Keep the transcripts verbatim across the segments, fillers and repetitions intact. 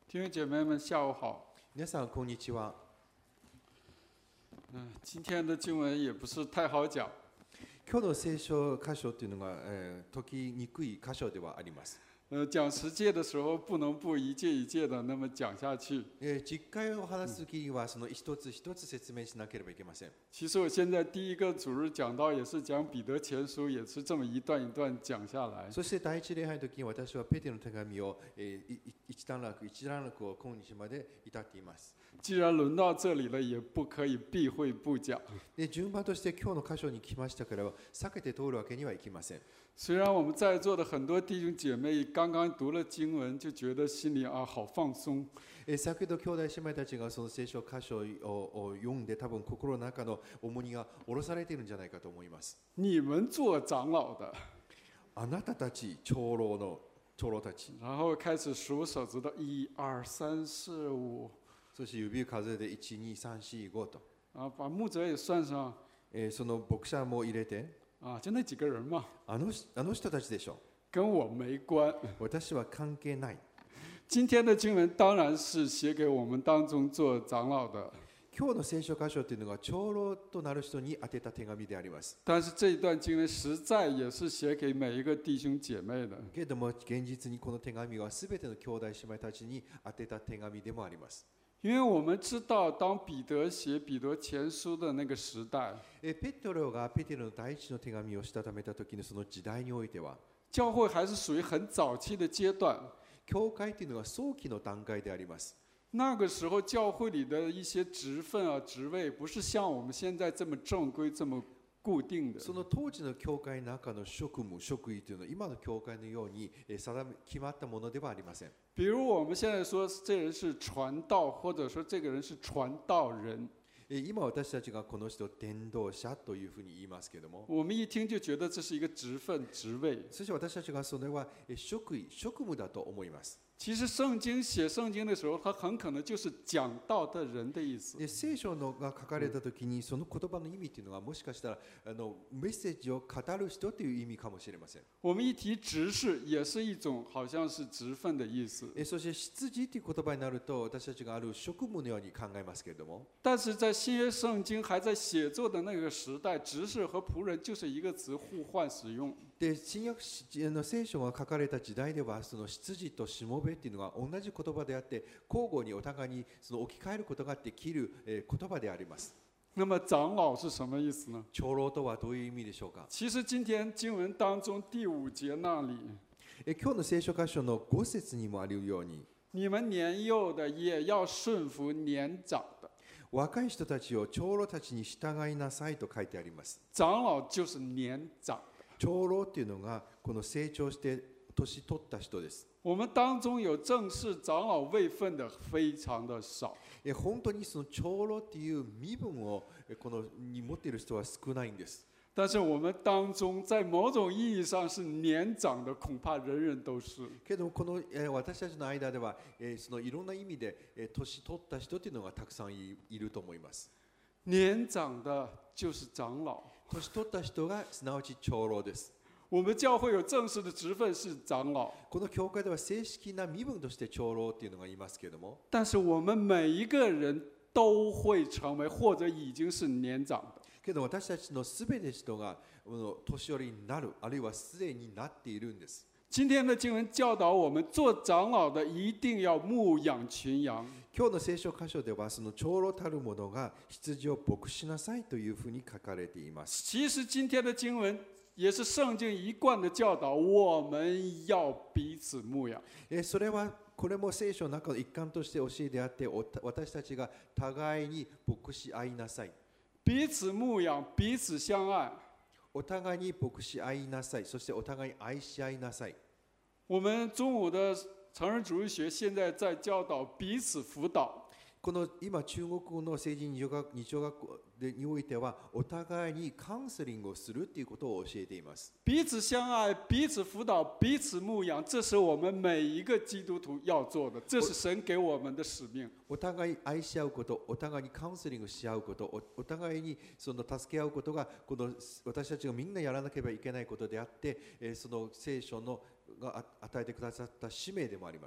弟兄姐妹们，下午好。 皆さんこんにちは。 嗯，今天的经文也不是太好讲。 今日の聖書箇所というのが、えー、解きにくい箇所ではあります。 呃，讲十诫的时候，不能不一诫一诫的那么讲下去。 えー、実会を話すときには、その一つ一つ説明しなければいけません。 其实我现在第一个主日讲到也是讲彼得前书，也是这么一段一段讲下来。 そして第一礼拝の時に私はペテロの手紙を、えー、一段落一段落を今日まで至っています。 既然轮到这里了，也不可以避讳不讲。 で順番として今日の箇所に来ましたから避けて通るわけにはいきません。 虽然我们在座的很多弟兄姐妹刚刚读了经文，就觉得心里啊好放松。 え先ほど兄弟姉妹たちがその聖書箇所を読んで、多分心の中の重荷が下ろされているんじゃないかと思います。 你们做長老的， あなたたち長老の長老たち。 然后开始数手指头，一二三四五。 そして指を数えていち、に、さん、よん、ごと。 啊，把牧者也算上。 えー、その牧者も入れて。 啊，就那几个人嘛。 あのあの人たちでしょ。 跟我没关。 私は関係ない。 今天的经文当然是写给我们当中做长老的。 今日の聖書箇所というのが長老となる人に宛てた手紙であります。 但是这一段经文实在也是写给每一个弟兄姐妹的。 けれども現実にこの手紙はすべての兄弟姉妹たちに宛てた手紙でもあります。 因为我们知道，当彼得写彼得前書的那个时代， ペテロがペテロの第一の手紙をしたためた時のその時代においては、 教会还是属于很早期的阶段。 教会というのが早期の段階であります。 那个时候，教会里的一些职分啊、职位，不是像我们现在这么正规、这么固定的。 その当時の教会の中の職務、職位というのは今の教会のように定め決まったものではありません。 比如我们现在说这人是传道，或者说这个人是传道人。 今私たちがこの人伝道者というふうに言いますけれども、 我们一听就觉得这是一个职分、職位。 そして私たちがそれは職位、職務だと思います。 其实圣经写圣经的时候，它很可能就是讲道的人的意思。 で聖書のが書かれた時にその言葉の意味というのはもしかしたらあのメッセージを語る人という意味かもしれません。 我们一提执事，也是一种好像是职分的意思。 そして執事という言葉になると私たちがある職務のように考えますけれども。 但是在新约圣经还在写作的那个时代，执事和仆人就是一个词互换使用。 で新約の聖書が書かれた時代ではその執事としもべというのが同じ言葉であって交互にお互いにその置き換えることができる言葉であります。 那么长老是什么意思呢？ 長老とはどういう意味でしょうか。 其实今天经文当中第五节那里， 今日の聖書箇所のご節にもあるように、 你们年幼的也要順服年長的。 若い人たちを長老たちに従いなさいと書いてあります。 長老就是年長。 長老っていうのがこの成長して年取った人です。 我们当中有正式長老位分的非常的少。 本当にその長老っていう身分をこのに持っている人は少ないんです。 但是我们当中在某种意义上是年長的，恐怕人人都是。 けどこの私たちの間ではそのいろんな意味で年取った人というのがたくさんいると思います。 年長的就是長老。 年取った人がすなわち長老です。 我们教会有正式的职分是長老。 この教会では正式な身分として長老っていうのがいますけれども。 但是我们每一个人都会成为或者已經是年長的。 けど私たちのすべての人が年寄りになる、あるいはすでになっているんです。 今天的經文教導我們，做長老的一定要牧養群羊。 今日の聖書箇所ではその長老たる者が羊を牧しなさいというふうに書かれています。 其實今天的經文也是聖經一貫的教導，我們要彼此牧養。 それはこれも聖書の中の一環として教えであって、私たちが互いに牧し合いなさい。 彼此牧養，彼此相愛。 お互いに牧し合いなさい。そしてお互いに愛し合いなさい。 我們中午的成人主義學現在在教導彼此輔導。 この今中国の成人日常学校においてはお互いにカウンセリングをするということを教えています。 彼此相愛、彼此輔導、彼此牧養，這是我們每一個基督徒要做的，這是神給我們的使命。 お互い愛し合うこと、お互いにカウンセリングし合うこと、お, お互いにその助け合うことがこの私たちがみんなやらなければいけないことであって、その聖書のが与えてくださった使命でもあります。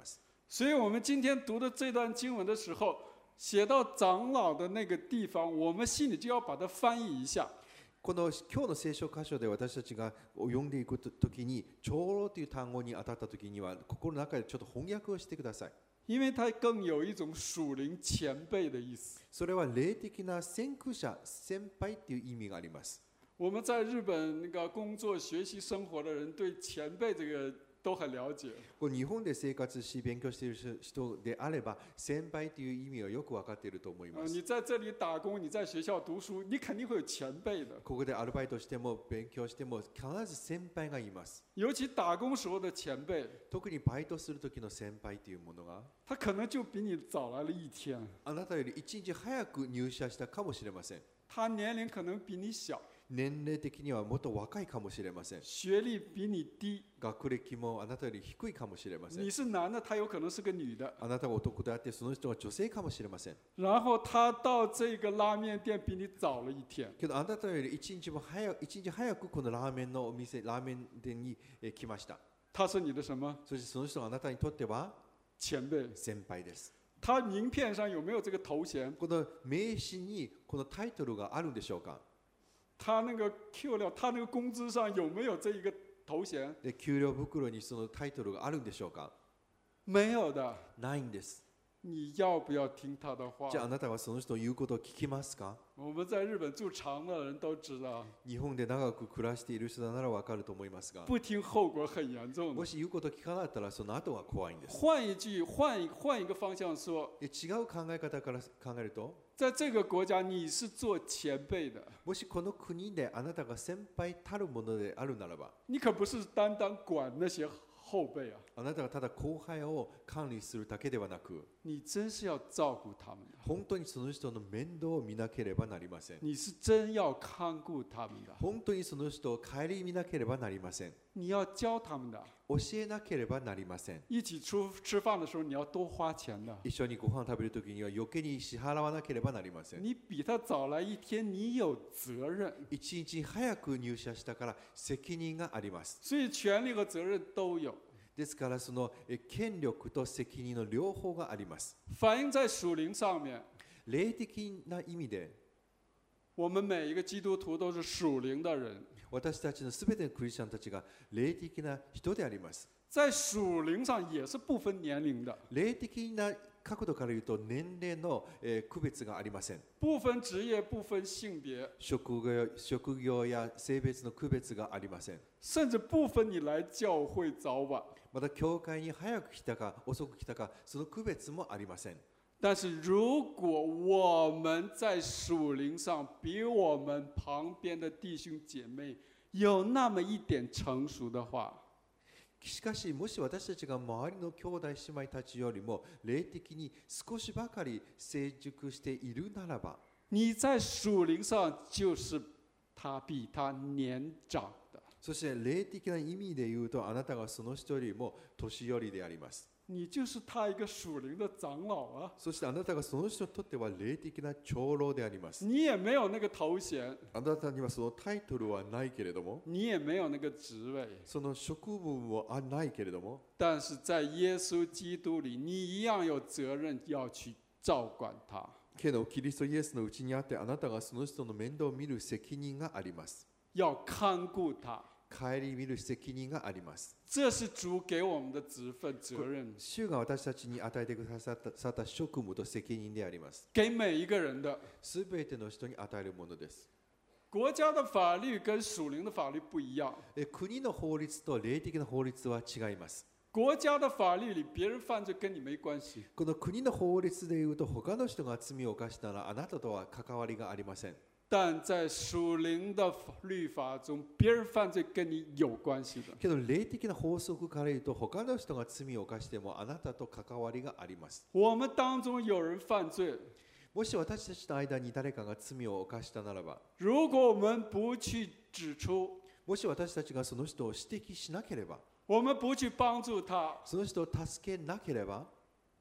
所以我们今天读的这段经文的时候，写到长老的那个地方，我们心里就要把它翻译一下。 この今日の聖書箇所で私たちが読んでいくときに、長老という単語に当たったときには、心の中でちょっと翻訳をしてください。 因为它更有一种属灵前辈的意思。 それは霊的な先駆者、先輩という意味があります。 我们在日本那个工作、学习、生活的人，对前辈这个都很了解。 これ日本で生活し勉強している人であれば、先輩という意味をよく分かっていると思いま呃， す。 你在这里打工，你在学校读书，你肯定会有前辈的。 ここでアルバイトしても勉強しても必ず先輩がいます。 尤其打工时候的前辈， 特にバイトする時の先輩というものが、 他可能就比你早来了一天， あなたより一日早く入社したかもしれません。 他年龄可能比你小， 年齢的にはもっと若いかもしれません。 学历比你低。 学歴もあなたより低いかもしれません。 你是男的，他有可能是个女的。 あなたが男であってその人が女性かもしれません。 然后他到这个拉面店比你早了一天。 けどあなたより一日も早く一日早くこのラーメンのお店、ラーメン店にえ来ました。 他是你的什么？ そしてその人があなたにとっては前辈。 先輩です。 他名片上有没有这个头衔？ この名刺にこのタイトルがあるんでしょうか。 他那个 Q 料，他那个工资上有没有这一个头衔？ で給料袋にそのタイトルがあるんでしょうか。 没有的。 ないんです。 你要不要听他的话？ じゃああなたはその人の言うことを聞きますか。 我们在日本住长的人都知道， 日本で長く暮らしている人ならわかると思いますが、 不听后果很严重的。 もし言うことを聞かなかったらその後は怖いんです。 换一句，换一换一个方向说， で違う考え方から考えると、 在这个国家你是做前辈的， もしこの国であなたが先輩たるものであるならば、 你可不是单单管那些后辈啊， あなたがただ後輩を管理するだけではなく、 你真是要照顾他们的， 本当にその人の面倒を見なければなりません。 你是真要看顾他们的， 本当にその人を顧みなければなりません。 你要教他们的。 教えなければなりません。 一起出吃饭的时候，你要多花钱的。 一緒にご飯食べるときには余計に支払わなければなりません。 你比他早来一天，你有责任。 一日早く入社したから責任があります。 所以权利和责任都有。 ですからその権力と責任の両方があります。 反映在属灵上面， 霊的な意味で、 我们每一个基督徒都是属灵的人。 私たちのすべてのクリスチャンたちが霊的な人であります。 在属灵上也是不分年龄的， 霊的な角度から言うと年齢の、えー、区別がありません。 不分职业、不分性別， 職業、職業や性別の区別がありません。 甚至不分你来教会早晚。 また教会に早く来たか遅く来たか、その区別もありません。 但是如果我们在属灵上比我们旁边的弟兄姐妹有那么一点成熟的话， しかし、もし私たちが周りの兄弟姉妹たちよりも霊的に少しばかり成熟しているならば、 你在属灵上就是他比他年長的。 そして霊的な意味で言うと、あなたがその人よりも年寄りであります。 你就是他一个属灵的长老啊！ そしてあなたがその人にとっては霊的な長老であります。 你也没有那个头衔， あなたにはそのタイトルはないけれども、 你也没有那个职位， その職務もないけれども、 但是在耶稣基督里，你一样有责任要去照管他。 けどキリストイエスのうちにあって、あなたがその人の面倒を見る責任があります。 要看顾他， 顧みる責任があります。 这是主给我们的职分责任， 主が私たちに与えてくださった職務と責任であります。 给每一个人的。 すべての人に与えるものです。 国家的法律跟属灵的法律不一样。 国の法律と霊的な法律は違います。 国家的法律里，别人犯罪跟你没关系。 この国の法律でいうと、他の人が罪を犯したらあなたとは関わりがありません。 但在属灵的律法中，别人犯罪跟你有关系的。 けど霊的な法則から言うと、他の人が罪を犯してもあなたと関わりがあります。 我们当中有人犯罪， もし私たちの間に誰かが罪を犯したならば、 如果我们不去指出， もし私たちがその人を指摘しなければ、 我们不去帮助他， その人を助けなければ、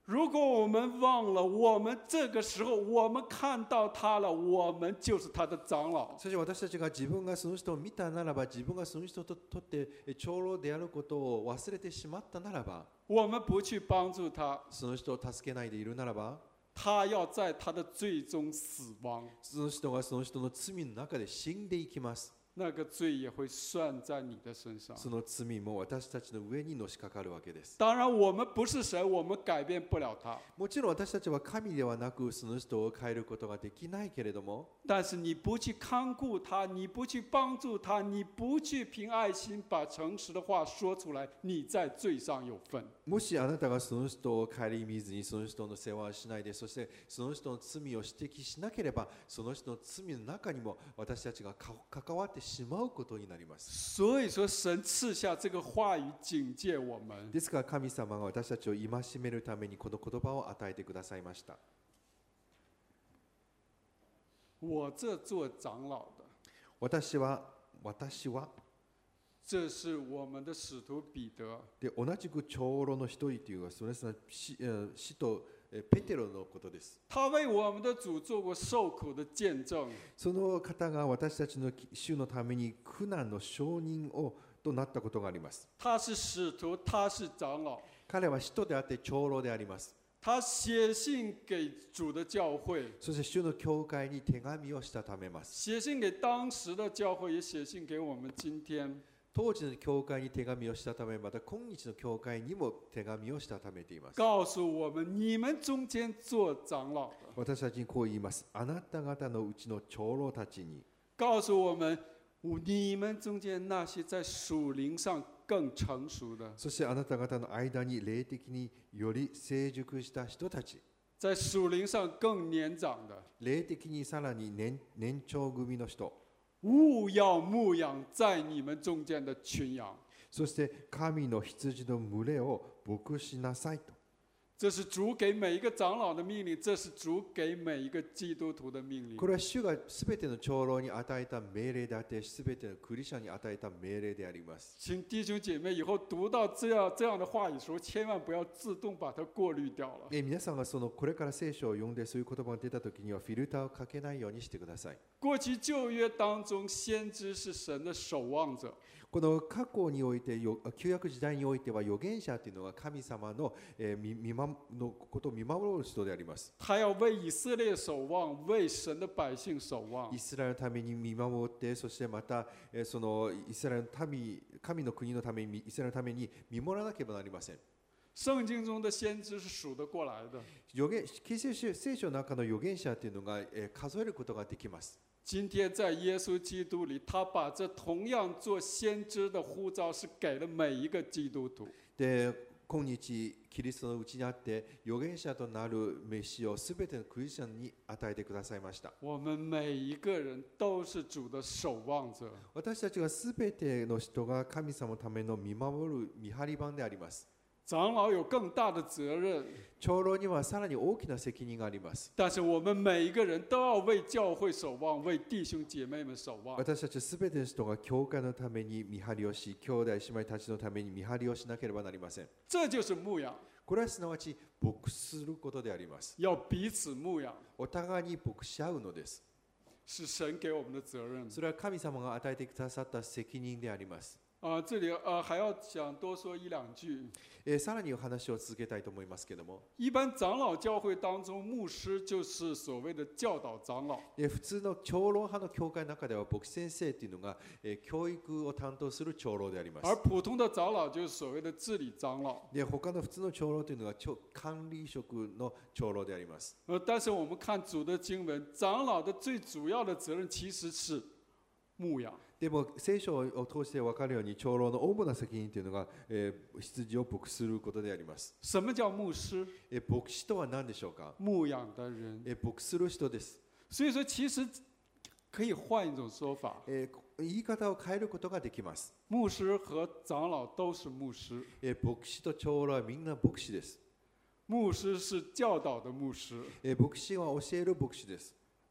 如果我们忘了，我们这个时候我们看到他了，我们就是他的长老。 そして私たちが自分がその人を見たならば、自分がその人ととって長老であることを忘れてしまったならば、 我们不去帮助他， その人を助けないでいるならば、 他要在他的罪中死亡， その人がその人の罪の中で死んでいきます。 那个罪也会算在你的身上。 その罪も私たちの上にのしかかるわけです。 当然，我们不是神，我们改变不了他。 もちろん私たちは神ではなく、その人を変えることができないけれども、 但是你不去看顾他，你不去帮助他，你不去凭爱心把诚实的话说出来，你在罪上有份。 もしあなたがその人を顧みずに、その人の世話をしないで、そしてその人の罪を指摘しなければ、その人の罪の中にも私たちが関わってしまうことになります。 所以说，神赐下这个话语警戒我们。 ですから神様が私たちを戒めるためにこの言葉を与えてくださいました。 我这做长老的， 私は私は这是我们的使徒彼得。 で同じく長老の一人というのは、それは使使徒ペテロのことです。 他为我们的主做过受苦的见证。 その方が私たちの主のために苦難の証人をとなったことがあります。 他是使徒，他是長老。 彼は使徒であって長老であります。 他写信给主的教会， そして主の教会に手紙をしたためます。 写信给当时的教会，也写信给我们今天。 当時の教会に手紙をしたため、また今日の教会にも手紙をしたためています。 告诉我们，你们中间做長老的。 私たちにこう言います。あなた方のうちの長老たちに。 告诉我们，你们中间那些在属靈上更成熟的。 そしてあなた方の間に霊的により成熟した人たち。 在属靈上更年長的。 霊的にさらに 年, 年長組の人。 務要牧養在你們中間的群羊。 そして神の羊の群れを牧しなさいと。 这是主给每一个长老的命令，这是主给每一个基督徒的命令。 これは主がすべての長老に与えた命令であって、すべてのクリスチャンに与えた命令であります。 请弟兄姐妹以後讀到這樣這樣的話語的時候，千萬不要自動把它過濾掉了。 え皆さんがそのこれから聖書を読んでそういう言葉が出たときにはフィルターをかけないようにしてください。 過去舊約當中，先知是神的守望者。 この過去において、旧約時代においては預言者というのは神様の、えー、見守のことを見守る人であります。 他要為以色列守望，為神的百姓守望。 イスラエルのために見守って、そしてまた、えー、そのイスラエルの民、神の国のために、イスラエルのために見守らなければなりません。 聖經中的先知是數得過來的。 預言聖書の中の預言者というのが、えー、数えることができます。 今天在耶穌基督裏，他把這同樣做先知的呼召是給了每一個基督徒。 で、今日キリストのうちにあって預言者となる飯をすべてのクリスチャンに与えてくださいました。 我們每一個人都是主的守望者。 私たちがすべての人が神様のための見守る見張り番であります。 長老有更大的責任。 長老にはさらに大きな責任があります。 但是我們每一個人都要為教會守望，為弟兄姐妹們守望。 私たちすべての人が教会のために見張りをし、兄弟姉妹たちのために見張りをしなければなりません。 這就是牧養。 これはすなわち牧することであります。 要彼此牧養。 お互いに牧し合うのです。 是神給我們的責任。 それは神様が与えてくださった責任であります。 啊，這裡啊還要想多說一兩句。 えー、さらにお話を続けたいと思いますけれども、 一般長老教會當中，牧師就是所謂的教導長老。 えー、普通の長老派の教会の中では牧師先生というのが、えー、教育を担当する長老であります。 而普通的長老就是所謂的治理長老。 で、他の普通の長老というのが管理職の長老であります。 呃，但是我們看主的經文，長老的最主要的責任其實是牧養。 でも聖書を通して分かるように長老の主な責任というのが、えー、羊を牧することであります。 什麼叫牧師？ えー、牧師とは何でしょうか？ 牧養的人。 えー、牧する人です。 所以說其實可以換一種說法。 えー、言い方を変えることができます。 牧師和長老都是牧師。 えー、牧師と長老はみんな牧師です。 牧師是教導的牧師。 えー、牧師は教える牧師です。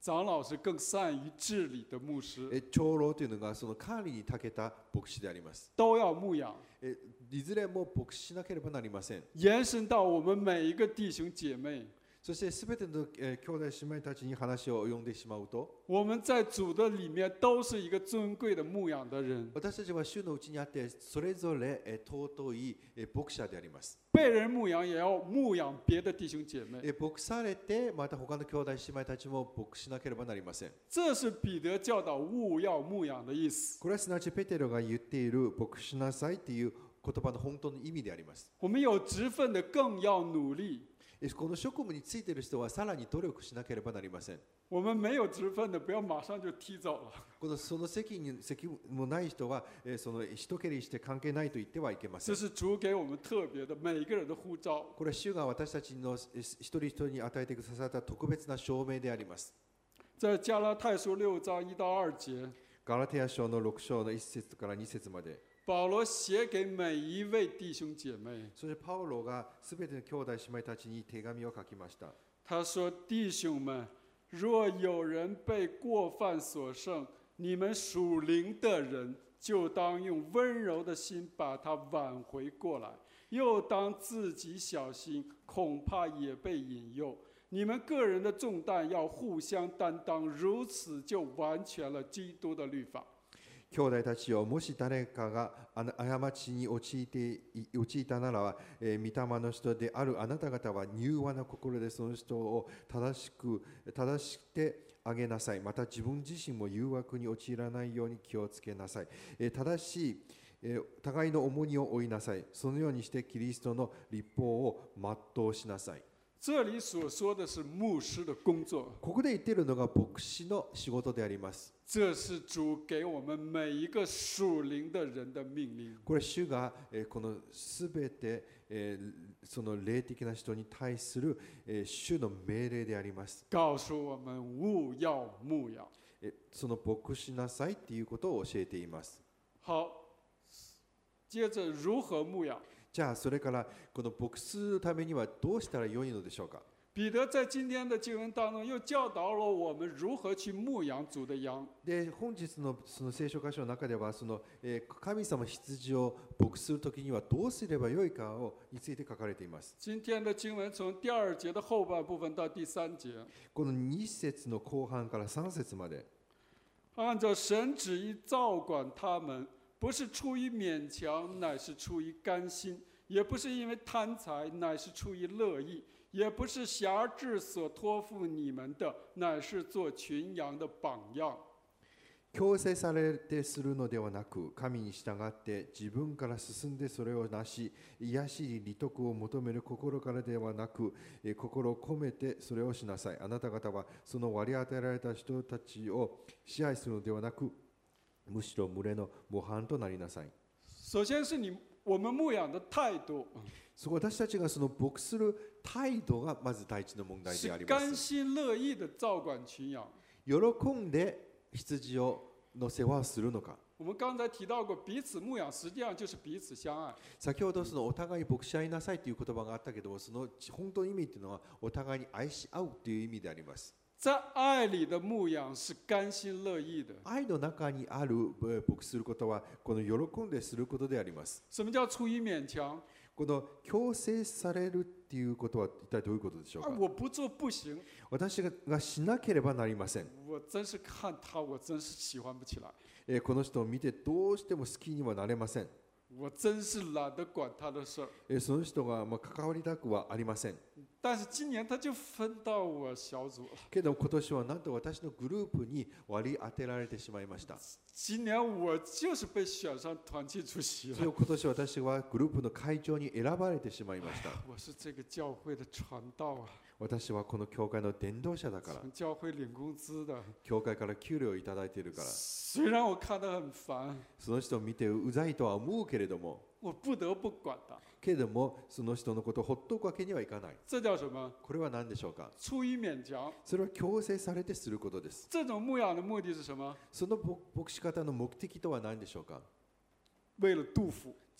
长老是更善于治理的牧师， え長老というのがその管理に長けた牧師であります。 都要牧养， えいずれも牧師しなければなりません。 延伸到我们每一个弟兄姐妹。 そしてすべての、えー、兄弟姉妹たちに話を及んでしまうと、 我们在主的里面都是一个尊贵的牧養的人。 私たちは主のうちにあってそれぞれ、えー、尊い、えー、牧者であります。 被人牧養也要牧養別的弟兄姐妹。 えー、牧されてまた他の兄弟姉妹たちも牧しなければなりません。 这是彼得教導務要牧養的意思。 これはすなわちペテロが言っている牧しなさいという言葉の本当の意味であります。 我们有職分的更要努力。 この職務についている人はさらに努力しなければなりません。 我们没有職分的不要馬上就踢走了。 このその責任責務もない人は、えー、その一蹴りして関係ないと言ってはいけません。 这是主給我們特別的每一個人的呼召。 これは主が私たちの一人一人に与えてくださった特別な証明であります。 在加拉太書六章一到二節。 ガラテヤ書の六章の一節から二節まで。 保羅寫給每一位弟兄姐妹。 そしてパウロがすべての兄弟姉妹たちに手紙を書きました。 他說：弟兄們，若有人被過犯所勝，你們屬靈的人就當用温柔的心把他挽回過來，又當自己小心，恐怕也被引誘。你們個人的重擔要互相擔當，如此就完全了基督的律法。 兄弟たちよ、もし誰かが過ちに陥って陥ったならば、えー、御霊の人であるあなた方は柔和な心でその人を正しく正してあげなさい。また自分自身も誘惑に陥らないように気をつけなさい。えー、正しい、えー、互いの重荷を負いなさい。そのようにしてキリストの律法を全うしなさい。 这里所说的是牧師的工作。 ここで言っているのが牧師の仕事であります。 这是主给我们每一个属靈的人的命令。 これ主が、えー、このすべて、えー、その霊的な人に対する、えー、主の命令であります。 告訴我們務要牧養。 えー、その牧しなさいということを教えています。 好，接着如何牧養？ じゃあそれからこの牧するためにはどうしたらよいのでしょうか。 彼得在今天的經文當中又教導了我們如何去牧養主的羊。 で本日のその聖書箇所の中ではその、えー、神様羊を牧するときにはどうすればよいかをについて書かれています。 今天的經文從第二節的後半部分到第三節。 このに節の後半からさん節まで。 按照神旨意照管他們，不是出於勉強，乃是出於甘心；也不是因為貪財，乃是出於樂意；也不是轄制所託付你們的，乃是做群羊的榜樣。 強制されてするのではなく、神に従って自分から進んでそれをなし、癒しに利得を求める心からではなく、心を込めてそれをしなさい。あなた方はその割り当てられた人たちを支配するのではなく、むしろ群れの模範となりなさい。 首先是你我們牧養的態度。 私たちがその牧する態度がまず第一の問題であります。 是甘心樂意的照管群羊。 喜んで羊をの世話をするのか。 我們剛才提到過，彼此牧養實際上就是彼此相愛。 先ほどそのお互い牧し合いなさいという言葉があったけど、その本当の意味というのはお互いに愛し合うという意味であります。 在愛裡的牧養是甘心樂意的。 愛の中にある牧することはこの喜んですることであります。 什麼叫出於勉強？ この強制されるっていうことは一体どういうことでしょうか。 我不做不行。 私がしなければなりません。 我真是看他，我真是喜歡不起來。 えー、この人を見てどうしても好きにはなれません。 我真是懶得管他的事。 えー、その人がまあ関わりたくはありません。 但是今年他就分到我小組了。 けど今年はなんと私のグループに割り当てられてしまいました。 今年我就是被選上團契主席了。 今年私はグループの会長に選ばれてしまいました。 我是這個教會的傳道啊。 私はこの教会の伝道者だから。 教會領工資的。 教会から給料をいただいているから。 雖然我看得很煩。 その人を見てうざいとは思うけれども。 我不得不管他。 けれどもその人のことをほっとくわけにはいかない。 這叫什麼？ これは何でしょうか。 出於勉強。 それは強制されてすることです。 這種牧養的目的是什麼？ その牧師方の目的とは何でしょうか。 為了杜甫。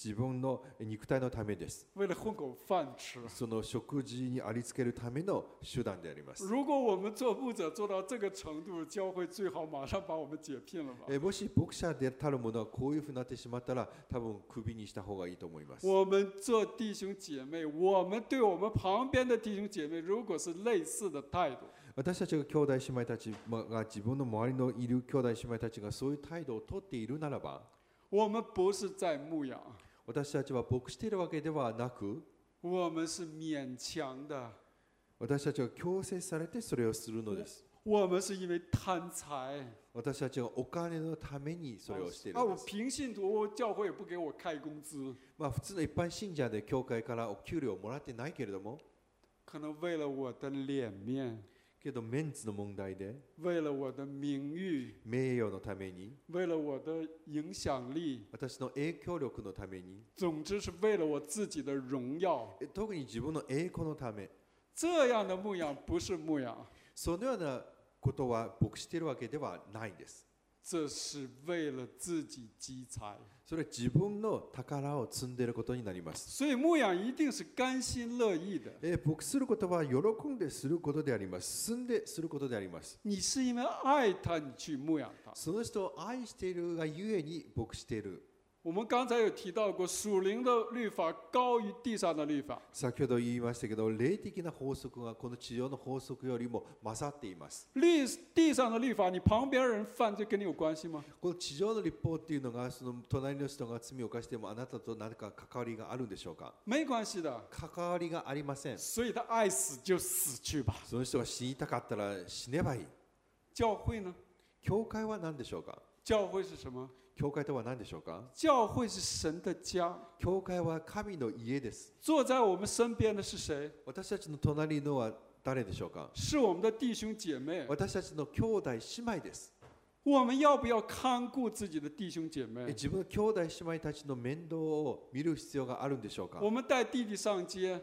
自分の肉体のためです。 为了混口饭吃。 その食事にありつけるための手段であります。 如果我们做牧者做到这个程度，教会最好马上把我们解聘了吧。 えもし牧者でたるものはこういうふうになってしまったら、多分クビにした方がいいと思います。 我们做弟兄姐妹，我们对我们旁边的弟兄姐妹，如果是类似的态度， 私たちが兄弟姉妹たちが自分の周りのいる兄弟姉妹たちがそういう態度をとっているならば、 我们不是在牧养， 私たちは牧しているわけではなく、 我们是勉强的， 私たちが強制されてそれをするのです。 我们是因为贪财。 私たちがお金のためにそれをしてい啊，我るんです。 平信徒教会也不给我开工资， まあ普通の一般信者で教会からお給料をもらってないけれども、 可能为了我的脸面， けどメンツの問題で、 为了我的名誉， 名誉のために、 为了我的影响力， 私の影響力のために、 总之是为了我自己的荣耀。 特に自分の栄光のため、 这样的牧养不是牧养， そのようなことは牧しているわけではないんです。 这是为了自己积财。 それは自分の宝を積んでいることになります。 所以牧养一定是甘心乐意的。 え牧することは喜んですることであります。進んですることであります。 你是因为爱他，你去牧养他。 その人を愛しているがゆえに牧している。 我们刚才有提到过，属灵的律法高于地上的律法。 先ほど言いましたけど、霊的な法則がこの地上の法則よりも勝っています。 律地上的律法，你旁边人犯罪跟你有关系吗？ この地上の立法っていうのが、その隣の人が罪を犯してもあなたと何か関わりがあるんでしょうか？ 没关系的。 関わりがありません。 所以他爱死就死去吧。 その人が死にたかったら死ねばいい。 教会呢？ 教会は何でしょうか？ 教会是什么？ 教会とは何でしょうか？ 教会是神的家。 教会は神の家です。 坐在我们身边的是谁？ 私たちの隣のは誰でしょうか？ 是我们的弟兄姐妹。 私たちの兄弟姉妹です。 我们要不要看顧自己的弟兄姐妹？ 自分の兄弟姉妹たちの面倒を見る必要があるんでしょうか？ 我们带弟弟上街，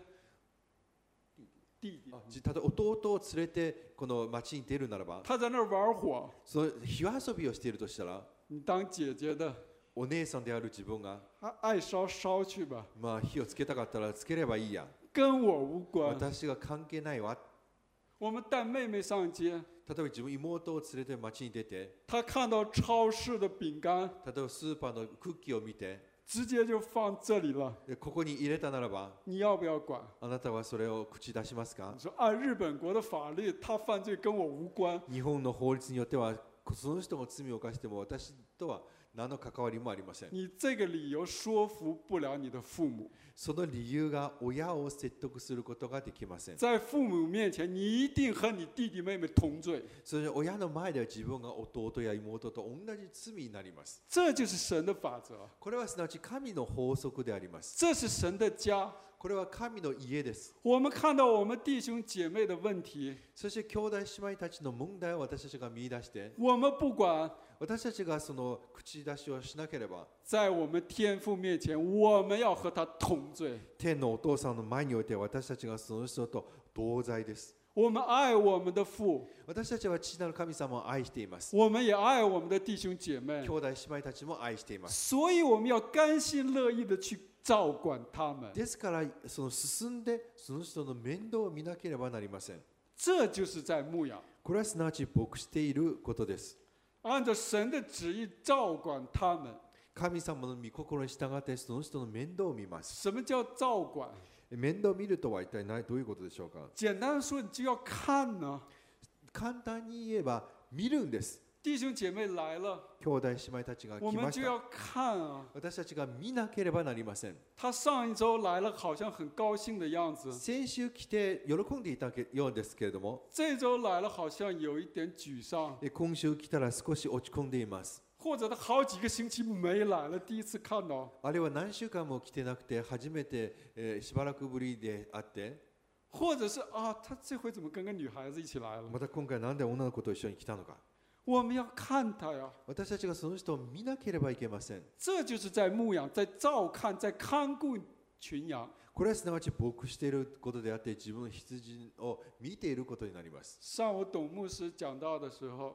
弟弟， 例えば弟を連れてこの町に出るならば、 他在那儿玩火， その火遊びをしているとしたら、 你当姐姐的， お姉さんである自分が、 啊爱烧烧去吧， まあ火をつけたかったらつければいいや。 跟我无关。 私が関係ないわ。 我们带妹妹上街， 例えば自分妹を連れて町に出て、 她看到超市的饼干， 例えばスーパーのクッキーを見て、 直接就放这里了。 でここに入れたならば、 你要不要管？ あなたはそれを口出しますか？ 你说按日本国的法律，他犯罪跟我无关。 日本の法律によっては、その人が罪を犯しても私とは何の関わりもありません。 你这个理由说服不了你的父母。 その理由が親を説得することができません。 在父母面前，你一定和你弟弟妹妹同罪。 それで親の前では自分が弟や妹と同じ罪になります。 这就是神的法则。 これはすなわち神の法則であります。 这是神的家。 これは神の家です。 我们看到我们弟兄姐妹的問題， そして兄弟姉妹たちの問題を私たちが見出して、 我们不管。 私たちがその口出しをしなければ、 在我们天父面前，我们要和他同罪。 天のお父さんの前において私たちがその人と同罪です。 我们愛我们的父， 私たちは父なる神様を愛しています。 我们也愛我们的弟兄姐妹兄。弟姉妹たちも愛しています。 所以我们要甘心樂意的去照管他們。 ですからその進んでその人の面倒を見なければなりません。 這就是在牧養。 これはすなわち牧していることです。 按照神的旨意照管他們。 神様の御心に従ってその人の面倒を見ます。 什麼叫照管？ 面倒を見るとは一体何どういうことでしょうか？ 簡單說，你就要看呢。 簡単に言えば見るんです。 弟兄姐妹來了， 兄弟姉妹たちが我来ました。 們就要看啊。 私たちが見なければなりません。 他上一周來了，好像很高興的樣子。 先週来て喜んでいたようですけれども、 這周來了，好像有一點沮喪。 で今週来たら少し落ち込んでいます。 或者他好幾個星期沒來了，第一次看到。 あるいは何週間も来てなくて初めて、えーしばらくぶりであって、 或者是啊，他這回怎麼跟個女孩子一起來了？ また今回なんで女の子と一緒に来たのか。 我們要看他呀。 私たちがその人を見なければいけません。 這就是在牧養，在照看，在看顧群羊。 これはすなわち牧していることであって、自分の羊を見ていることになります。 上午董牧師講到的時候，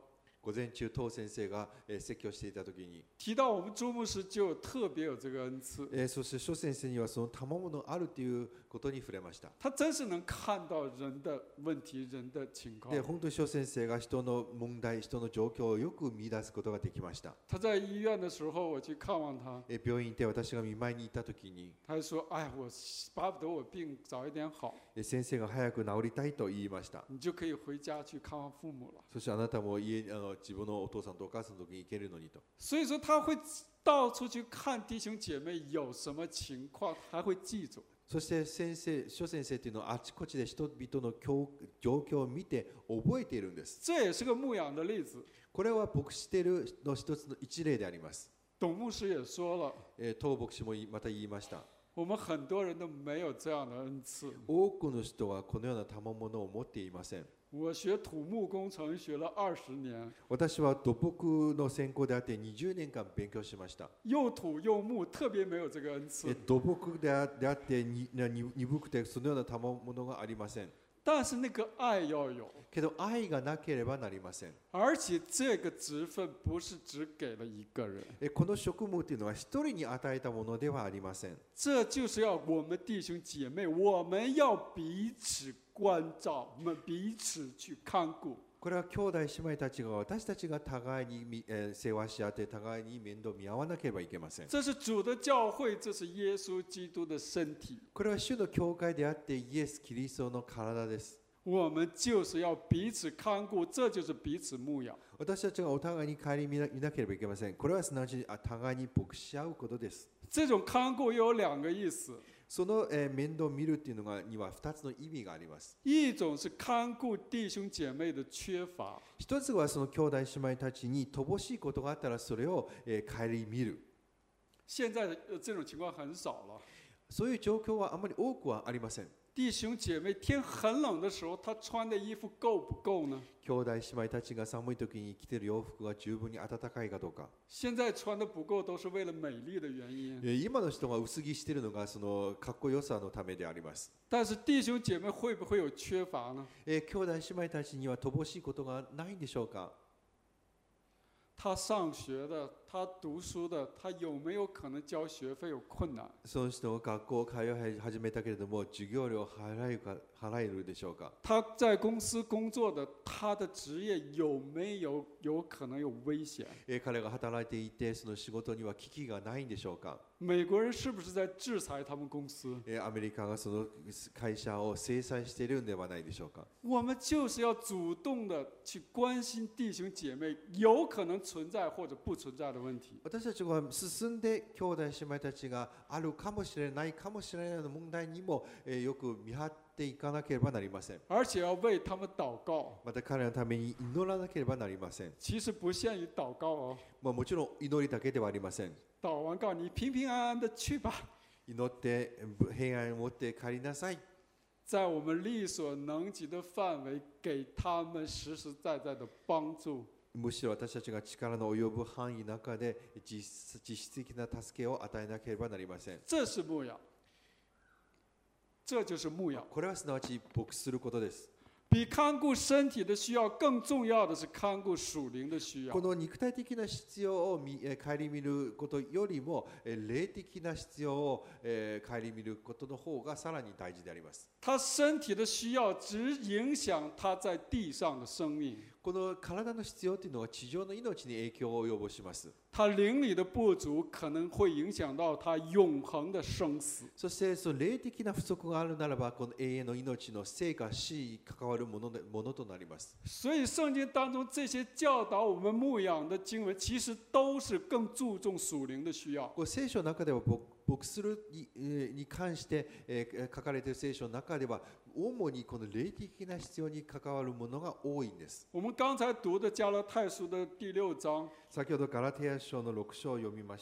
午前中、当先生が、えー説教していたときに、 提到我们朱牧师就有特别有这个恩赐， えーそして諸先生にはその賜物があるということに触れました。 他真是能看到人的问题、人的情况で。本当に諸先生が人の問題、人の状況をよく見出すことができました。 他在医院的时候，我去看望他， えー病院で私が見舞いに行ったときに、 他就说：“哎，我巴不得我病早一点好， えー先生が早く治りたいと言いました。 你就可以回家去看望父母了。 そしてあなたも家あの自分のお父さんとお母さんの時に行けるのにと。” 所以说他会到处去看弟兄姐妹有什么情况，还会記住。 そして先生、諸先生というのはあちこちで人々の境状況を見て覚えているんです。 这也是个牧养的例子。 これは牧師テルの一つの一例であります。 董牧師也说了， えー、当牧師もまた言いました。 我们很多人都没有这样的恩赐。 多くの人はこのような賜物を持っていません。 我学土木工程学了二十年， 私は土木の専攻であってにじゅうねんかん勉強しました。 又土又木，特别没有这个恩赐え。土木であであってにに鈍くてそのような賜物がありません。 但是那个爱要有， けど愛がなければなりません。 而且这个职分不是只给了一个人， えこの職務というのは一人に与えたものではありません。 这就是要我们弟兄姐妹，我们要彼此关照，我们彼此去看顾。 これは兄弟姉妹たちが私たちが互いにみ、えー世話し合って互いに面倒見合わなければいけません。 这是主的教会，这是耶稣基督的身体。 これは主の教会であってイエス・キリストの体です。 我们就是要彼此看顾，这就是彼此牧养。 私たちがお互いに顧みな見なければいけません。これはすなわちあ互いに牧し合うことです。 这种看顾又有两个意思， その、えー面倒を見るというのがにはふたつの意味があります。 一种是看顾弟兄姐妹的缺乏， 一つはその兄弟姉妹たちに乏しいことがあったらそれを、えー顧みる。 现在呃这种情况很少了。 そういう状況はあまり多くはありません。 弟兄姐妹，天很冷的时候，他穿的衣服够不够呢？ 兄弟姉妹たちが寒い時に着ている洋服が十分に暖かいかどうか。 现在穿的不够，都是为了美丽的原因。 えー今の人が薄着しているのがそのかっこよさのためであります。 但是弟兄姐妹会不会有缺乏呢？ えー兄弟姉妹たちには乏しいことがないんでしょうか。 他上学的，他读书的，他有没有可能交学费有困難？ その人が学校を通い始めたけれども授業料を払えるか払えるでしょうか。 他在公司工作的，他的职业有没有有可能有危险？ えー彼が働いていてその仕事には危機がないんでしょうか。 美国人是不是在制裁他们公司？ えーアメリカがその会社を制裁しているんではないでしょうか。 我们就是要主动的去关心弟兄姐妹有可能存在或者不存在的问题。 私たちが進んで兄弟姉妹たちがあるかもしれないかもしれない問題にも、えーよく見張っていかなければなりません。 而且要为他们祷告。 また彼らのために祈らなければなりません。 其实不限于祷告哦， まあ、もちろん祈りだけではありません。 祷完告你平平安安的去吧。 祈って平安を持って帰りなさい。 在我们力所能及的范围，给他们实实在在的帮助。 むしろ私たちが力の及ぶ範囲の中で実実質的な助けを与えなければなりません。 这是牧养，这就是牧养。 これはすなわち牧することです。 比看顾身体的需要更重要的是看顾属灵的需要。 この肉体的な必要を見えー顧みることよりもえー霊的な必要をえー顧みることの方がさらに大事であります。 他身体的需要只影响他在地上的生命， この体の必要というのは地上の命に影響を及ぼします。 他灵里的不足可能会影响到他永恒的生死。 そしてその霊的な不足があるならばこの永遠の命の生か死に関わるものでものとなります。 所以圣经当中这些教导我们牧养的经文，其实都是更注重属灵的需要。 こう聖書の中では牧牧するにえーに関してえー書かれている聖書の中では主にこの霊的な必要に関わるものが多いんです。 我们刚才读的加拉太书的第六章， 先ほどガラテヤ書のろく章を読みました。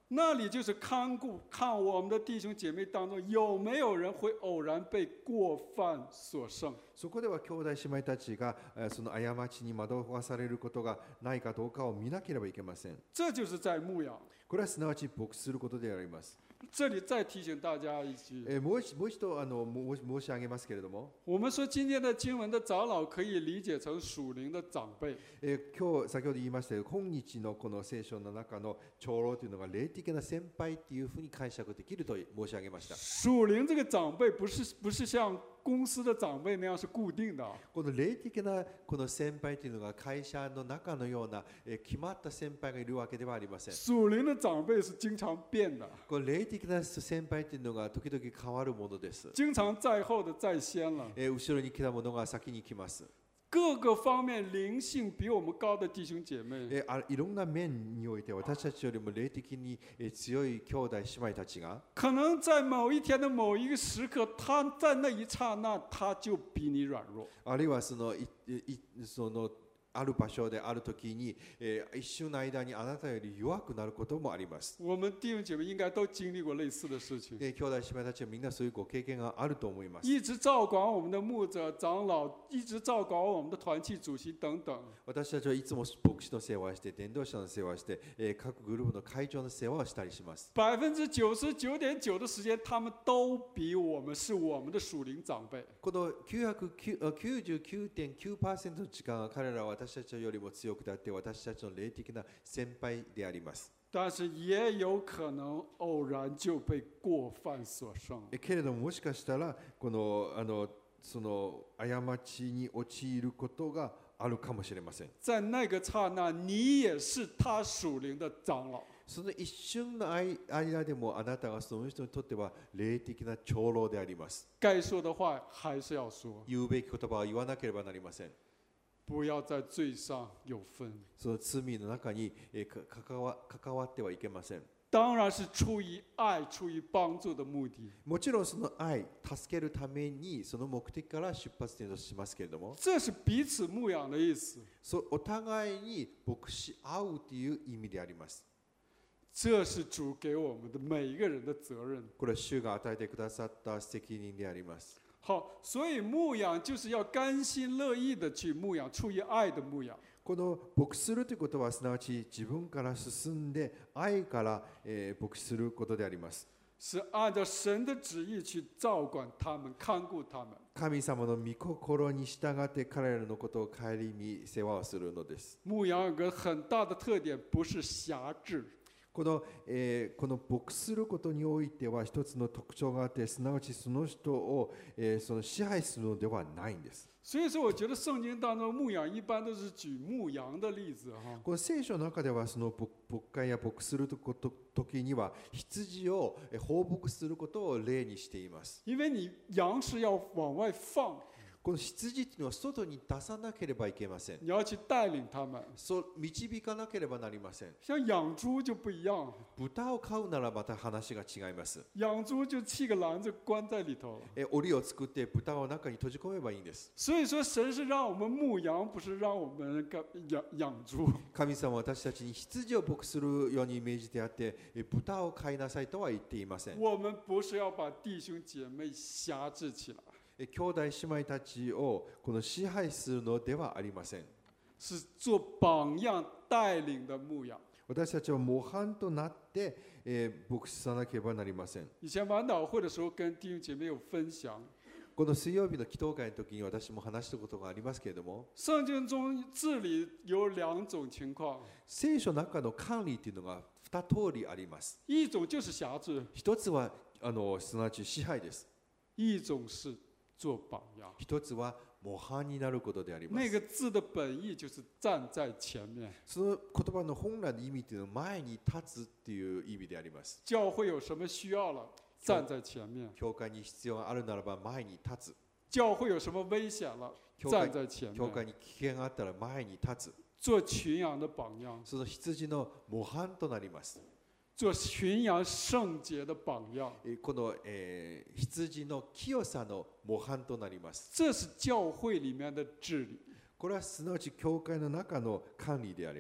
那里就是看顾看我们的弟兄姐妹当中有没有人会偶然被过犯所胜。 そこでは兄弟姉妹たちがえーその過ちに惑わされることがないかどうかを見なければいけません。 这就是在牧养。 これはすなわち牧することであります。 这里再提醒大家一句， えーもう一もう一度あの申し申し上げますけれども、 我们说今天的经文的长老可以理解成属灵的长辈。 えー今日先ほど言いましたように今日のこの聖書の中の長老というのが霊的な先輩っていうふうに解釈できると申し上げました。 属灵这个长辈不是不是像公司的长辈那样是固定的。 この霊的なこの先輩というのが会社の中のようなえー決まった先輩がいるわけではありません。 属灵的长辈是经常变的， この霊的な先輩というのが時々変わるものです。 经常在后的在先了。 えー後ろに来たものが先に来ます。 各个方面灵性比我们高的弟兄姐妹， えーあいろんな面において私たちよりも霊的にえー強い兄弟姉妹たちが可能在某一天的某一个时刻，他在那一刹那他就比你软弱。 あるいはそのいいそのある場所であるときに、えー一瞬の間にあなたより弱くなることもあります。 我们弟兄姐妹应该都经历过类似的事情。 えー兄弟姉妹たちはみんなそういうご経験があると思います。 一直照管我们的牧者、长老，一直照管我们的团契主席等等。 私たちはいつも牧師の世話をして、伝道者の世話をして、えー各グループの会長の世話をしたりします。 百分之九十九点九的时间，他们都比我们是我们的属灵长辈。 このきゅうじゅうきゅうてんきゅうパーセント の時間は彼らは私たちよりも強くなって私たちの霊的な先輩であります。 但是也有可能偶然就被过犯所胜。 えけれどももしかしたらこのあのその過ちに陥ることがあるかもしれません。 在那个刹那，你也是他属灵的长老。 その一瞬の間でもあなたがその人にとっては霊的な長老であります。 该说的话还是要说， 言うべき言葉を言わなければなりません。 不要在罪上有分。 その罪の中にえか関わ関わってはいけません。 当然是出于爱、出于帮助的目的。 もちろんその愛、助けるためにその目的から出発点としますけれども、 这是彼此牧养的意思。 そうお互いに牧し合うという意味であります。 这是主给我们的每一个人的责任。 これは主が与えてくださった責任であります。 好，所以牧養就是要甘心乐意的去牧養，出于愛的牧養。 この牧するということはすなわち自分から進んで愛から、えー、牧することであります。 是按照神的旨意去照管他们、看顧他们。 神様の御心に従って彼らのことを顧み世話をするのです。 牧養有个很大的特点，不是辖制。 この、えー、この牧することにおいては一つの特徴があって、すなわちその人を、えー、その支配するのではないんです。 所以说，我觉得聖經當中牧養一般都是舉牧羊的例子哈。 この聖書の中ではその牧会や牧すること時には羊を放牧することを例にしています。 因為你羊是要往外放。 この羊というのは外に出さなければいけません。 你要去帶領他們。 そう導かなければなりません。 像養豬就不一樣。 豚を飼うならまた話が違います。 養豬就砌個籃子關在裡頭。 え檻を作って豚を中に閉じ込めばいいんです。 所以說神是讓我們牧羊，不是讓我們養養豬。 神様は私たちに羊を牧するようにイメージであって、豚を飼いなさいとは言っていません。 我們不是要把弟兄姐妹轄制起來。 兄弟姉妹たちをこの支配するのではありません。 是做榜樣帶領的牧養。 私たちは模範となって、えー、牧師さなければなりません。 以前晚禱會的時候跟弟兄姐妹有分享。 この水曜日の祈禱会の時に私も話したことがありますけれども、 聖經中治理有兩種情況。 聖書の中の管理というのが二通りあります。 一種就是轄制。 一つはあのすなわち支配です。 一種是做榜樣。 一つは模範になることであります。 那個字的本意就是站在前面。 その言葉の本来の意味というのは前に立つっていう意味であります。 教會有什麼需要了，站在前面。 教会に必要があるならば前に立つ。 教會有什麼危險了，站在前面。 教会に危険があったら前に立つ。 做群羊的榜樣。 その羊の模範となります。 做群羊聖潔的榜樣。 この、えー、羊の清さの模範となります。 這是教會裡面的治理。 これはすなわち教会の中の管理であります。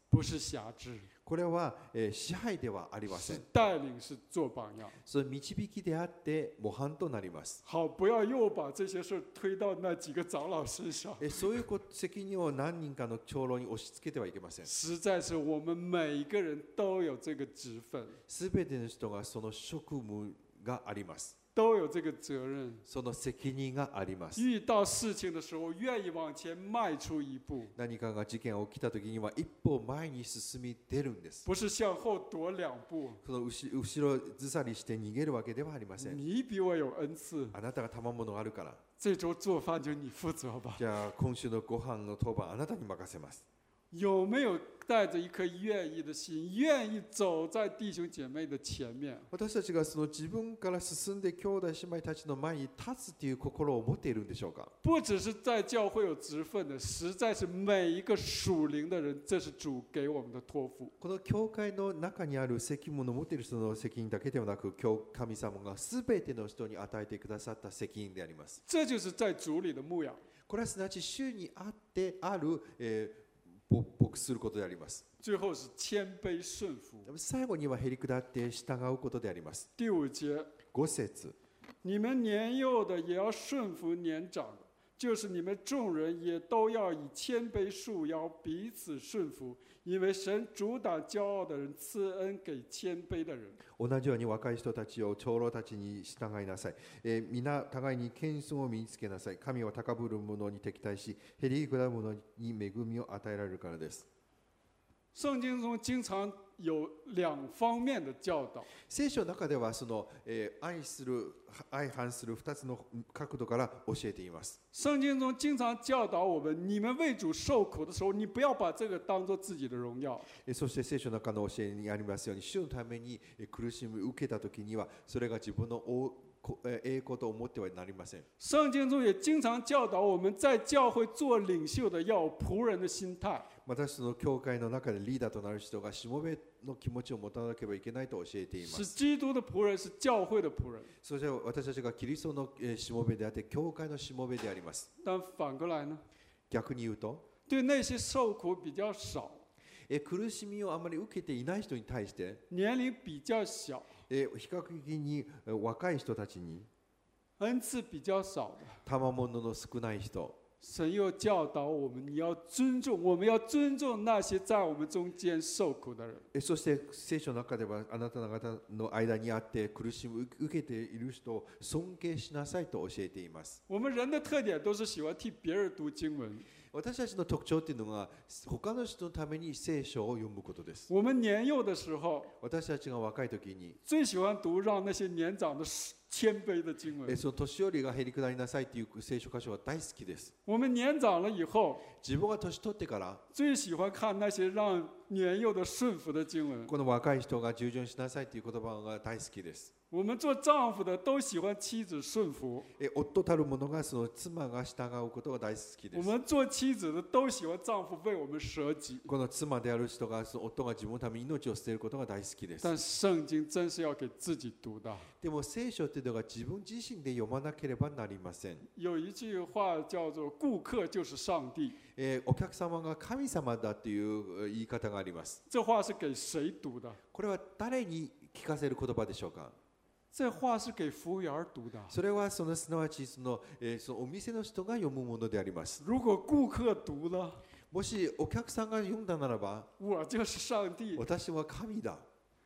不是辖制， これは、えー支配ではありませ是ん。 带领，是做榜样。 その導きであって模範となります。 好，不要又把这些事推到那几个长老身上。 えそういうこ責任を何人かの長老に押し付けてはいけません。 实在是我们每一个人都有这个职分， すべての人がその職務があります。 都有这个责任。 その責任があります。 遇到事情的时候，愿意往前迈出一步， 何かが事件が起きた時には一歩前に進み出るんです。 不是向後躲两步。 その後後ろずさりして逃げるわけではありません。 你比我有恩赐， あなたが賜物があるから、 这周做饭就你负責吧。 じゃあ今週のご飯の当番あなたに任せます。 有没有带着一颗愿意的心，愿意走在弟兄姐妹的前面？ 私たちがその自分から進んで兄弟姉妹たちの前に立つという心を持っているんでしょうか。 不只是在教会有职分的，实在是每一个属灵的人，这是主给我们的托付。 この教会の中にある責務の持っている人の責任だけではなく、神様がすべての人に与えてくださった責任であります。 这就是在主里的牧養。 これはすなわち主にあってある、えー牧することであります。 最後是谦卑順服。 最後にはへり下って従うことであります。 第五節， 五節。 你们年幼的也要顺服年長的，就是你们眾人也都要以谦卑束腰，彼此順服，因為神阻擋驕傲的人，賜恩給谦卑的人。 同じように若い人たちを長老たちに従いなさい。えー、皆互いに謙遜を身につけなさい。神は高ぶる者に敵対し、へり下る者に恵みを与えられるからです。 聖經中經常有兩方面的教導。 聖書の中ではその、えー、愛する相反する二つの角度から教えています。 聖經中經常教導我們，你們為主受苦的時候，你不要把這個當作自己的榮耀。 そして聖書の中の教えにありますように、主のために苦しみ受けたときには、それが自分の栄光と思ってはなりません。 聖經中也經常教導我們在教會做領袖的要有僕人的心態。 またその教会の中でリーダーとなる人がしもべの気持ちを持たなければいけないと教えています。 是基督的僕人，是教會的僕人。 そして私たちがキリストのしもべであって、教会のしもべであります。 但反過來呢？ 逆に言うと、 對那些受苦比較少、 え苦しみをあまり受けていない人に対して、 年齡比較小、 え比較的に若い人たちに、 恩賜比較少的， 賜物の少ない人、 神又教導我們，你要尊重，我們要尊重那些在我們中間受苦的人。 そして聖書の中では、あなた方の間にあって苦しみを受けている人を尊敬しなさいと教えています。 我們人的特點都是喜歡替別人讀經文。 私たちの特徴っていうのが、他の人のために聖書を読むことです。 我們年幼的時候， 私たちが若い時に、 最喜歡讀讓那些年長的謙卑的經文。 その年寄りがへり下りなさいという聖書箇所は大好きです。 我們年長了以後， 自分が年取ってから、 最喜歡看那些讓年幼的順服的經文。 この若い人が従順しなさいという言葉が大好きです。 我們做丈夫的都喜歡妻子順服。 夫たる者がその妻が従うことが大好きです。 我們做妻子的都喜歡丈夫為我們捨己。 この妻である人が、その夫が自分のために命を捨てることが大好きです。 但聖經真是要給自己讀的。 でも聖書というのが自分自身で読まなければなりません。 有一句話叫做「顧客就是上帝」。 えー、お客様が神様だという言い方があります。 這話是給誰讀的？ これは誰に聞かせる言葉でしょうか？ 這話是給服務員讀的。 それはそのすなわちその、えー、そのお店の人が読むものであります。 如果顧客讀了， もしお客さんが読んだならば、 我就是上帝。 私は神だ。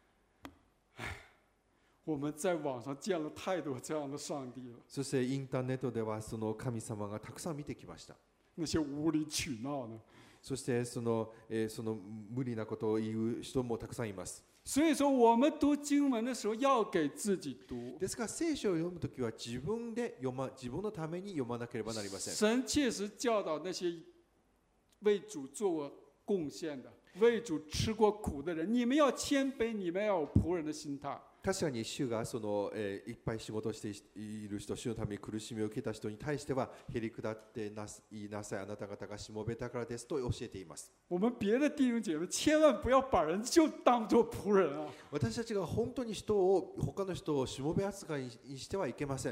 我們在網上見了太多這樣的上帝了。 そしてインターネットではその神様がたくさん見てきました。 那些無理取鬧呢？ そしてその、えー、その無理なことを言う人もたくさんいます。 所以說我們讀經文的時候要給自己讀。 ですから聖書を読むときは自分で読ま、自分のために読まなければなりません。 神切實教導那些為主做過貢獻的、為主吃過苦的人，你們要謙卑，你們要有僕人的心態。 確かに主がその、えー、いっぱい仕事をしている人、主のために苦しみを受けた人に対しては、へり下ってな言いなさい、あなた方がしもべたからですと教えています。 我們別的弟兄姐妹千萬不要把人就當作僕人啊！ 私たちが本当に人を他の人をしもべ扱いにしてはいけません。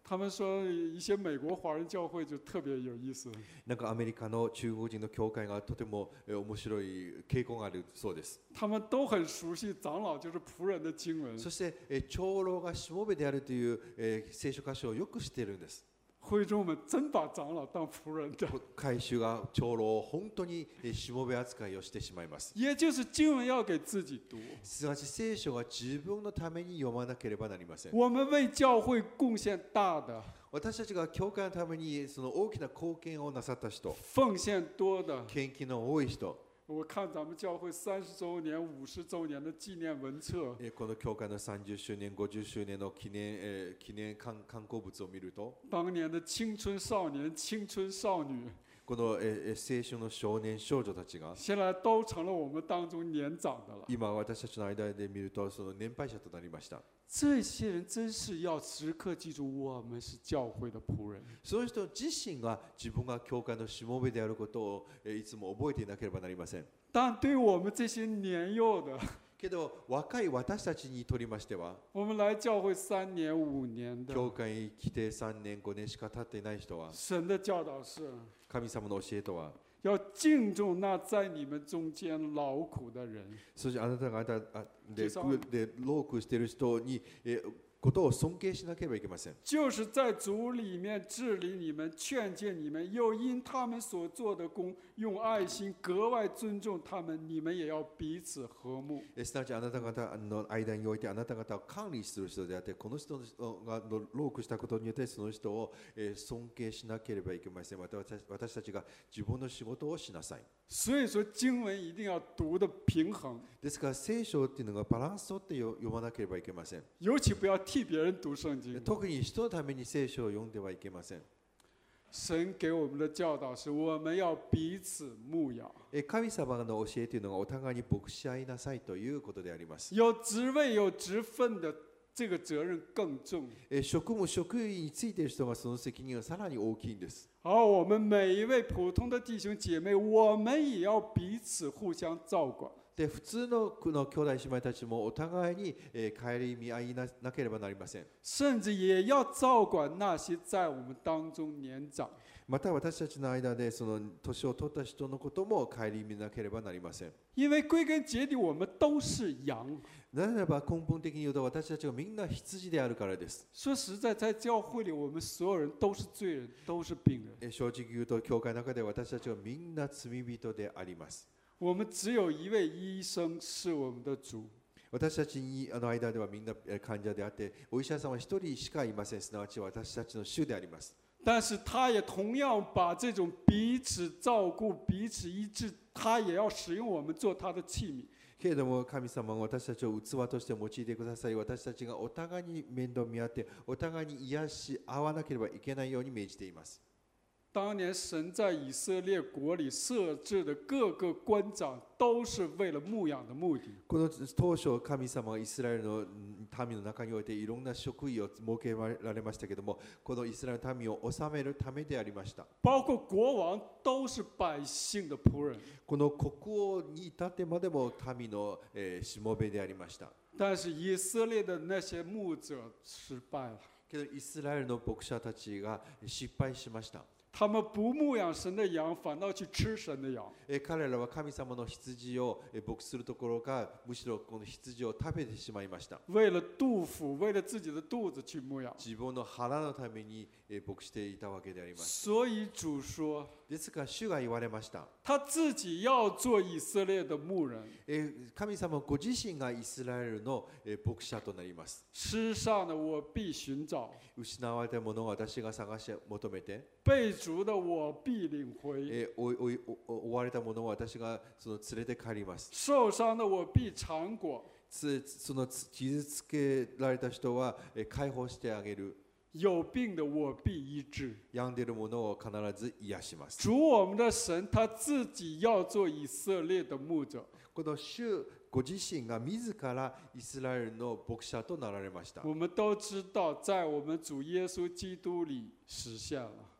他们说一些美国华人教会就特别有意思， なんかアメリカの中国人の教会がとてもえー面白い傾向があるそうです。 他们都很熟悉长老就是仆人的经文。 そしてえー長老がしもべであるというえー聖書箇所をよく知っているんです。 会众们真把长老当仆人的， 会衆が長老を本当にえーしもべ扱いをしてしまいます。 也就是经文要给自己读。 すなわち聖書は自分のために読まなければなりません。 我们为教会贡献大的， 私たちが教会のためにその大きな貢献をなさった人、 奉献多的。 献金の多い人、 我看咱们教会三十周年、五十周年的纪念文册， えーこの教会のさんじゅっしゅうねん、ごじゅっしゅうねんの記念、えー記念観観光物を見ると、 当年的青春少年、青春少女， この、えー青春の少年少女たちが现在都成了我们当中年长的了。 今私たちの間で見るとその年配者となりました。 这些人真是要时刻记住，我们是教会的仆人。 その人自身が自分が教会のしもべであることをえーいつも覚えていなければなりません。 但对我们这些年幼的， けど若い私たちにとりましては、 我们来教会三年、五年的， 教会に来てさんねん、ごねんしか経っていない人は、 神的教导是神様の教えとは、 要敬重那在你们中间劳苦的人。 そしてあなたがあなたで実際で労苦している人にえことを尊敬しなければいけません。 就是在主里面治理你们、劝诫你们，又因他们所做的工，用爱心格外尊重他们。你们也要彼此和睦。 えすなわちあなた方の間においてあなた方を管理する人であって、この人が労苦したことによってその人をえ尊敬しなければいけません。また私私たちが自分の仕事をしなさい。 所以说经文一定要读的平衡， ですから聖書っていうのがバランスをとって読まなければいけません。 尤其不要替别人读圣经。 特に人のために聖書を読んではいけません。 神给我们的教导是，我们要彼此牧养。 え神様の教えというのがお互いに牧し合いなさいということであります。 有职位、有职分的，这个责任更重。 え職務、職位についている人がその責任はさらに大きいんです。 而我们每一位普通的弟兄姐妹，我们也要彼此互相照管。 で普通のこの兄弟姉妹たちもお互いにえ顧み合いななければなりません。 甚至也要照管那些在我们当中年长。 また私たちの間でその年を取った人のことも顧みなければなりません。 因为归根结底，我们都是羊。 なぜならば根本的に言うと私たちはみんな羊であるからです。 说实在，在教会里，我们所有人都是罪人，都是病人。 え正直言うと教会の中で私たちはみんな罪人であります。 我们只有一位医生是我们的主。 私たちにあの間ではみんな患者であって、お医者さんは一人しかいません。すなわち私たちの主であります。 但是他也同样把这种彼此照顾、彼此医治，他也要使用我们做他的器皿。 けれども神様は私たちを器として用いてください。私たちがお互いに面倒見合って、お互いに癒し合わなければいけないように命じています。 当年神在以色列国里设置的各个官长，都是为了牧养的目的。 この当初神様はイスラエルの民の中においていろんな職位を設けられましたけれども、このイスラエルの民を治めるためでありました。 包括国王都是百姓的仆人。 この国王に至ってまでも民の、えー、しもべでありました。 但是以色列的那些牧者失败了。 けどイスラエルの牧者たちが失敗しました。 他们不牧养神的羊，反倒去吃神的羊。 え彼らは神様の羊を牧するところか、むしろこの羊を食べてしまいました。 为了肚腹，为了自己的肚子去牧养。 自分の腹のために牧していたわけであります。 所以主说， ですから主が言われました。 他自己要做以色列的牧人。 え神様ご自身がイスラエルの牧者となります。 失丧的我必寻找， 失われたものを私が探し求めて、 被逐的我必领回， え追い追い追われたものを私がその連れて帰ります。 受傷的我必償過， つその傷つけられた人は解放してあげる。 有病的我必医治。 病んでいるものを必ず癒します。 主我们的神，他自己要做以色列的牧者。 この主ご自身が自らイスラエルの牧者となられました。 我们都知道，在我们主耶稣基督里实现了。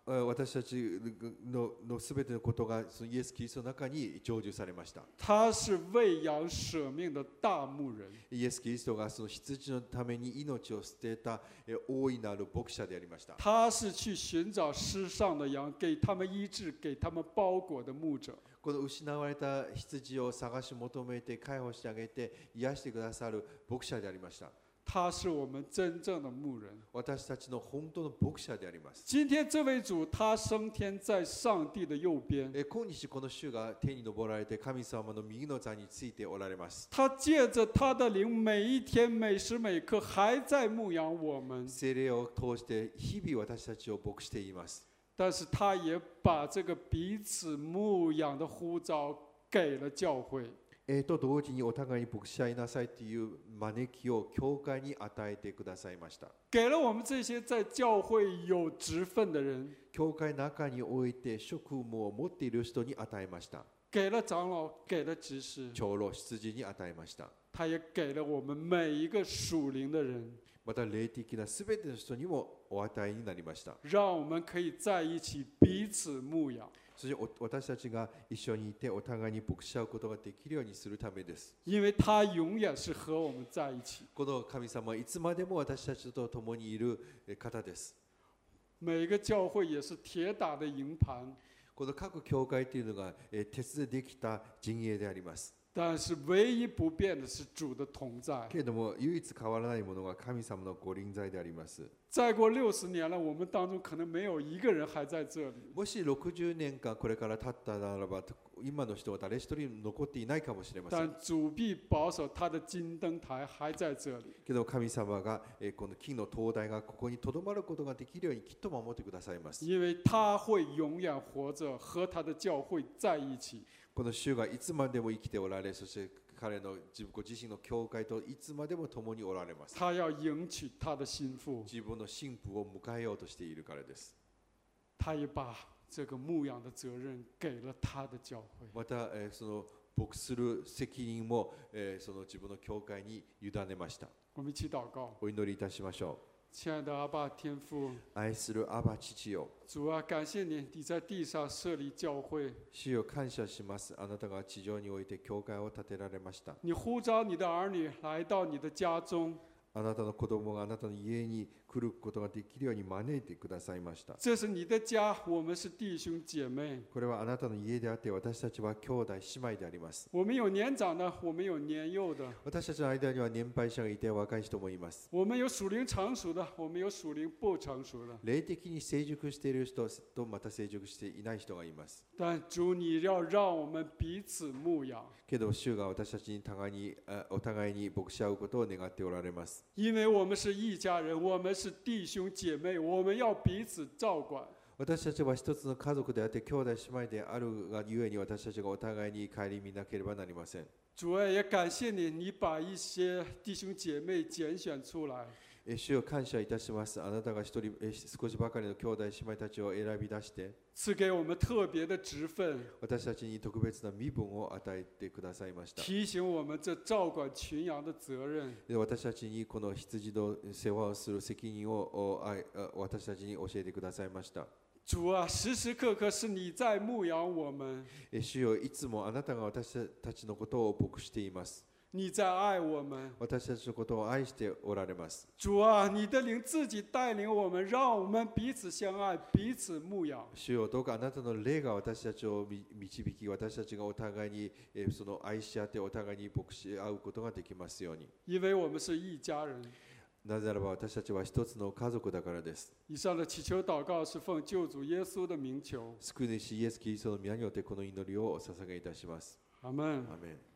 えー私たちののすべてのことがそのイエス・キリストの中に成就されました。 他是喂养舍命的大牧人。 イエス・キリストがその羊のために命を捨てたえー大いなる牧者でありました。 他是去寻找失丧的羊，给他们医治，给他们包裹的牧者。 この失われた羊を探し求めて解放してあげて癒してくださる牧者でありました。 他是我们真正的牧人。 私たちの本当の牧者であります。 今天这位主，他升天在上帝的右边。 え今日この主が天に昇られて神様の右の座についておられます。 他借着他的灵，每一天、每时每刻还在牧养我们。 聖霊を通して日々私たちを牧しています。 但是他也把这个彼此牧养的呼召给了教会。 えー、と同時にお互いに牧し合いなさいという招きを教会に与えてくださいました。 给了我们这些在教会有职分的人。 教会の中において職務を持っている人に与えました。 给了长老，给了执事。 長老、執事に与えました。 他也给了我们每一个属灵的人。 また霊的なすべての人にもお与えになりました。 让我们可以在一起彼此牧養。 そして私たちが一緒にいてお互いに牧し合うことができるようにするためです。 因为他永遠是和我们在一起。 この神様はいつまでも私たちと共にいる方です。 每个教会也是铁打的营盤。 この各教会というのが鉄でできた陣営であります。 但是唯一不变的是主的同在。 けれども唯一変わらないものが神様のご臨在であります。 再过六十年了，我们当中可能没有一个人还在这里。 もしろくじゅうねんかんこれから経ったならば、今の人は誰一人残っていないかもしれません。 但主必保守他的金灯台还在这里。 けど神様がこの金の灯台がここにとどまることができるようにきっと守ってくださいます。 因为他会永遠活着，和他的教会在一起。 この主がいつまでも生きておられ、そして彼のご自身の教会といつまでも共におられます。 他要迎娶他的心腹。 自分の新婦を迎えようとしているからです。 他也把这个牧養的责任给了他的教会。 また、えー、その牧する責任も、えー、その自分の教会に委ねました。 我们一起祷告。 お祈りいたしましょう。 亲爱的阿爸天父， 愛するアバ父よ、 主啊，感谢你，你在地上设立教会。 主よ感謝します。あなたが地上において教会を建てられました。 你呼召你的儿女来到你的家中。 あなたの子供があなたの家に来ることができるように招いてくださいました。 这是你的家，我们是弟兄姐妹。 これはあなたの家であって、私たちは兄弟姉妹であります。 我们有年長的，我们有年幼的。 私たちの間には年配者がいて、若い人もいます。 我们有属靈成熟的，我们有属靈不成熟的。 霊的に成熟している人とまた成熟していない人がいます。 但主，你要让我们彼此牧養。 けど主が私たちに互いにお互いに牧し合うことを願っておられます。 因为我们是一家人，我们是弟兄姐妹，我们要彼此照管。 私たちは一つの家族であって兄弟姉妹であるがゆえに、私たちがお互いに顧みなければなりません。 主啊，也感谢你，你把一些弟兄姐妹拣選出来。 主を感謝いたします。あなたが一人少しばかりの兄弟姉妹たちを選び出して賜給我們特別的職分， 私たちに特別な身分を与えてくださいました。 提醒我們這照管群羊的責任。 で私たちにこの羊の世話をする責任を私たちに教えてくださいました。 主啊，時時刻刻是你在牧養我們。 主よ、いつもあなたが私たちのことを牧しています。 你在愛我們。 私たちのことを愛しておられます。 主啊，你的靈自己帶領我們，讓我們彼此相愛，彼此牧養。 主よ、どうかあなたの霊が私たちを導き、私たちがお互いにその愛し合ってお互いに牧し合うことができますように。 因為我們是一家人。 なぜならば私たちは一つの家族だからです。 以上的祈求禱告是奉救主耶穌的名求。 救い主イエス・キリストの宮によってこの祈りをお捧げいたします。 アメン。 アメン。